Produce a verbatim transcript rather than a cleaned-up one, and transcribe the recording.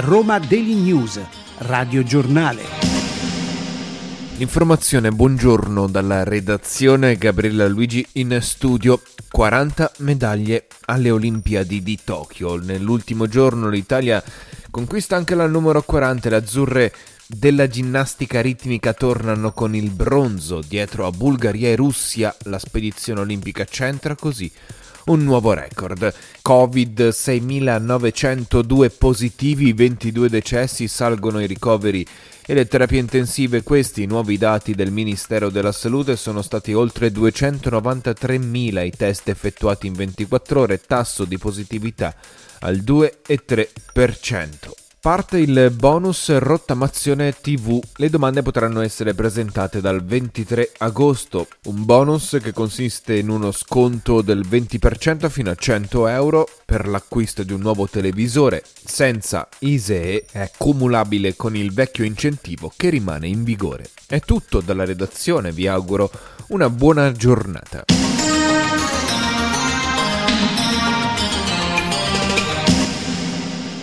Roma Daily News, Radio Giornale. L'informazione, buongiorno dalla redazione, Gabriella Luigi in studio. quaranta medaglie alle Olimpiadi di Tokyo. Nell'ultimo giorno l'Italia conquista anche la numero quaranta. Le azzurre della ginnastica ritmica tornano con il bronzo. Dietro a Bulgaria e Russia la spedizione olimpica centra così un nuovo record. Covid seimilanovecentodue positivi, ventidue decessi, salgono i ricoveri e le terapie intensive. Questi nuovi dati del Ministero della Salute. Sono stati oltre duecentonovantatremila i test effettuati in ventiquattro ore, tasso di positività al due virgola tre per cento. Parte il bonus rottamazione tivù. Le domande potranno essere presentate dal ventitré agosto. Un bonus che consiste in uno sconto del venti per cento fino a cento euro per l'acquisto di un nuovo televisore senza I S E E. È cumulabile con il vecchio incentivo che rimane in vigore. È tutto dalla redazione, vi auguro una buona giornata.